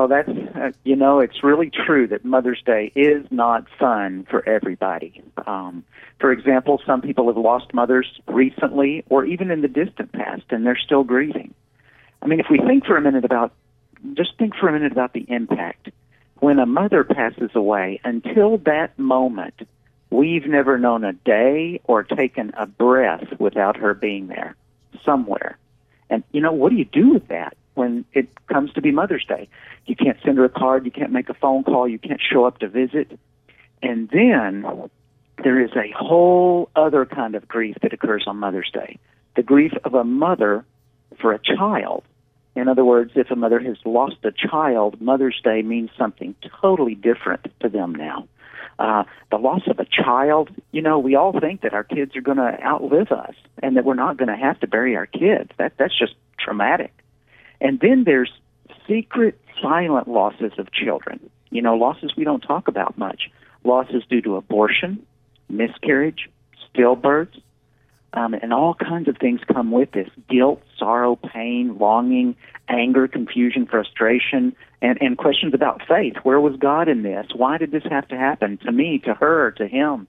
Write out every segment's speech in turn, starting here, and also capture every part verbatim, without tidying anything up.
No, that's, uh, you know, it's really true that Mother's Day is not fun for everybody. Um, for example, some people have lost mothers recently or even in the distant past, and they're still grieving. I mean, if we think for a minute about, just think for a minute about the impact. When a mother passes away, until that moment, we've never known a day or taken a breath without her being there somewhere. And, you know, what do you do with that when it comes to be Mother's Day? You can't send her a card, you can't make a phone call, you can't show up to visit. And then there is a whole other kind of grief that occurs on Mother's Day, the grief of a mother for a child. In other words, if a mother has lost a child, Mother's Day means something totally different to them now. Uh, the loss of a child, you know, we all think that our kids are going to outlive us and that we're not going to have to bury our kids. That That's just traumatic. And then there's secret, silent losses of children, you know, losses we don't talk about much. Losses due to abortion, miscarriage, stillbirths, um, and all kinds of things come with this. Guilt, sorrow, pain, longing, anger, confusion, frustration, and, and questions about faith. Where was God in this? Why did this have to happen to me, to her, to him?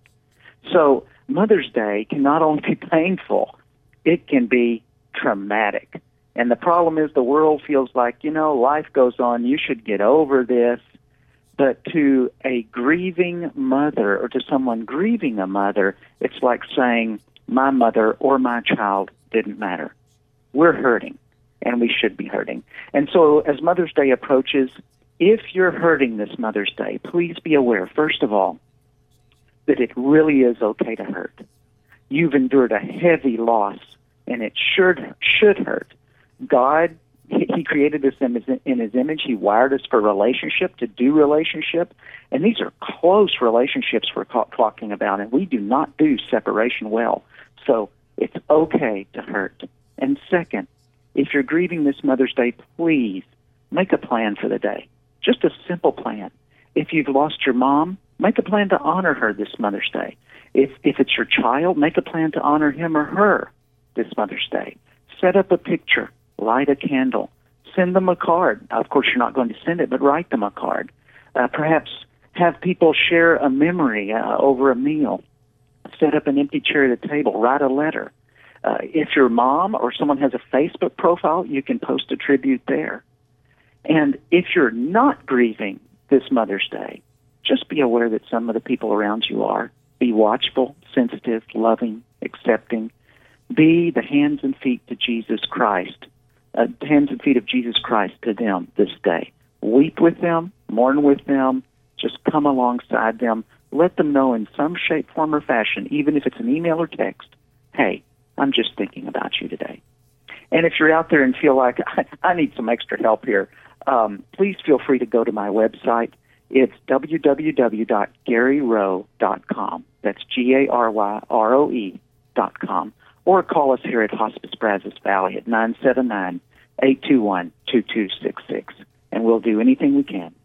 So Mother's Day can not only be painful, it can be traumatic. And the problem is the world feels like, you know, life goes on, you should get over this. But to a grieving mother or to someone grieving a mother, it's like saying, my mother or my child didn't matter. We're hurting, and we should be hurting. And so as Mother's Day approaches, if you're hurting this Mother's Day, please be aware, first of all, that it really is okay to hurt. You've endured a heavy loss, and it should, should hurt. God, He created us in his, in his image. He wired us for relationship, to do relationship. And these are close relationships we're talking about, and we do not do separation well. So it's okay to hurt. And second, if you're grieving this Mother's Day, please make a plan for the day. Just a simple plan. If you've lost your mom, make a plan to honor her this Mother's Day. If, if it's your child, make a plan to honor him or her this Mother's Day. Set up a picture. Light a candle. Send them a card. Of course, you're not going to send it, but write them a card. Uh, perhaps have people share a memory uh, over a meal. Set up an empty chair at a table. Write a letter. Uh, if your mom or someone has a Facebook profile, you can post a tribute there. And if you're not grieving this Mother's Day, just be aware that some of the people around you are. Be watchful, sensitive, loving, accepting. Be the hands and feet to Jesus Christ. Uh, hands and feet of Jesus Christ to them this day. Weep with them, mourn with them, just come alongside them. Let them know in some shape, form, or fashion, even if it's an email or text, hey, I'm just thinking about you today. And if you're out there and feel like, I, I need some extra help here, um, please feel free to go to my website. It's w w w dot gary rowe dot com. That's G A R Y R O E dot com. Or call us here at Hospice Brazos Valley at nine seven nine, eight two one, two two six six, and we'll do anything we can